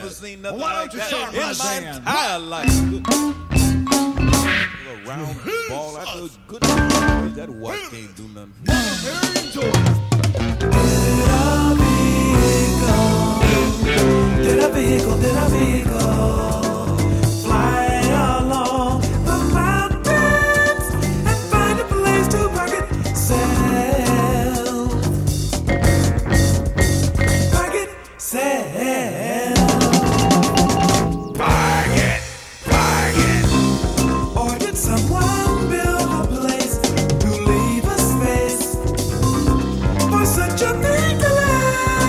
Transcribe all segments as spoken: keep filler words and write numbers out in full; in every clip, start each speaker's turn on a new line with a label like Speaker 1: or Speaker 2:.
Speaker 1: never seen nothing
Speaker 2: Why
Speaker 1: like
Speaker 2: don't you
Speaker 1: that
Speaker 2: start
Speaker 1: in
Speaker 2: my
Speaker 1: my
Speaker 2: band?
Speaker 1: entire life. A round ball after a good that watch can't do nothing.
Speaker 2: Very enjoyable.
Speaker 3: Did a vehicle, did a vehicle fly along the mountains and find a place to park itself? Park itself. Park it, park it. Or did someone build a place to leave a space for such a thing to land?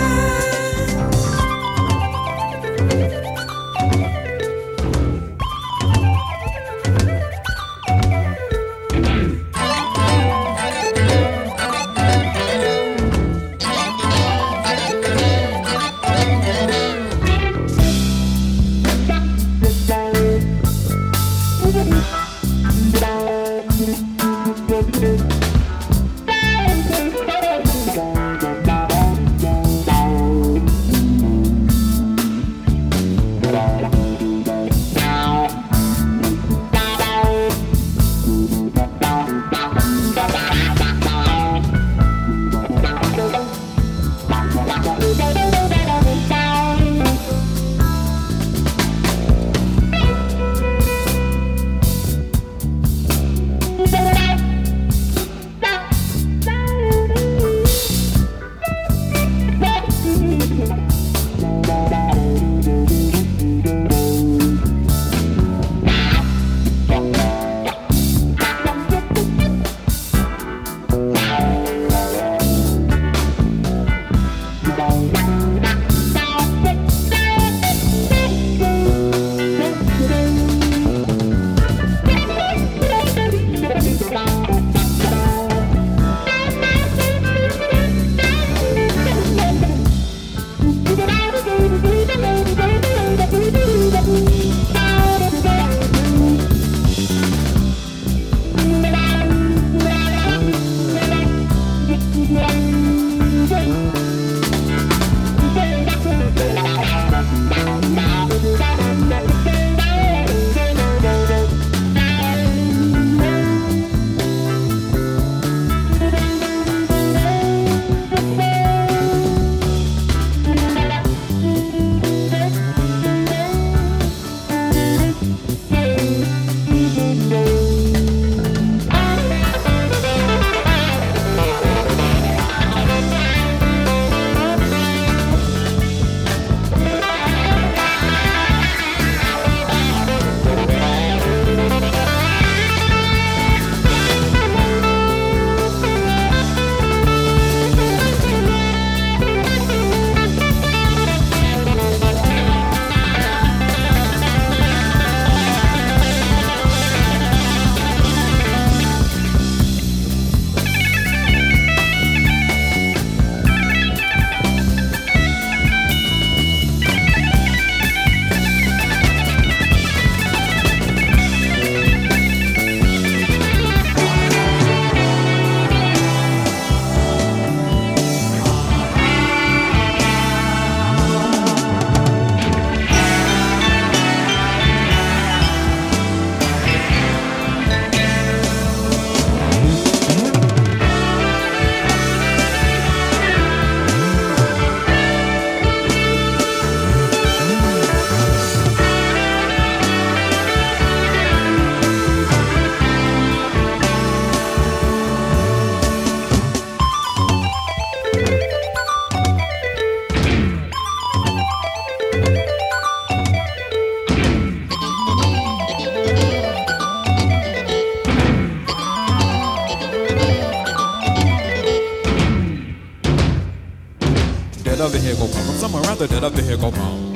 Speaker 1: Did a vehicle come from somewhere around there? Did a vehicle come?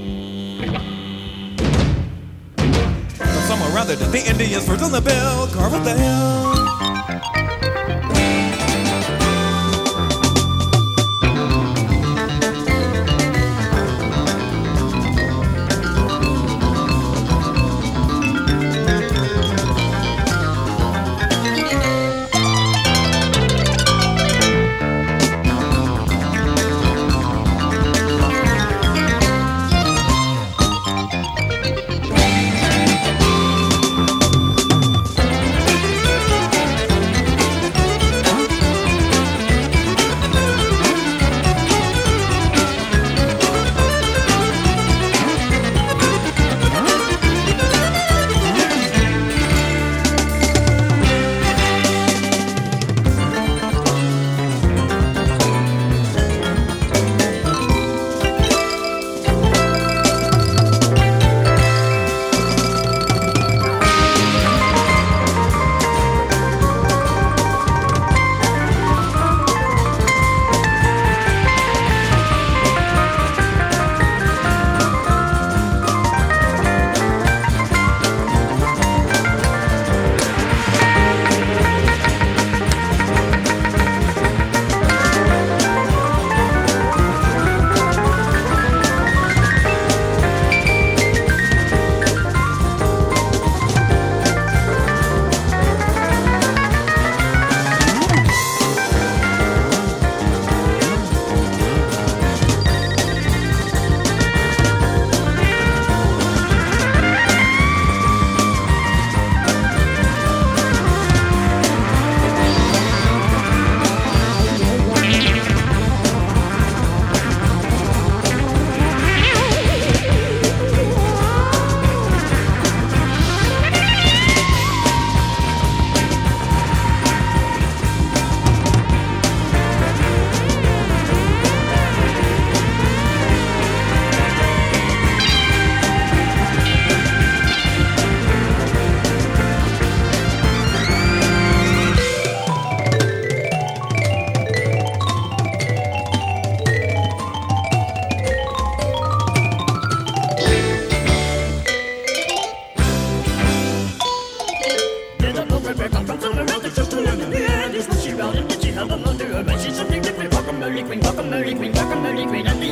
Speaker 1: From somewhere around there, did the Indians first on the bell car? What the hell?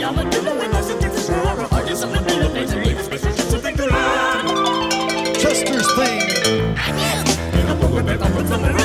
Speaker 4: Chester's thing.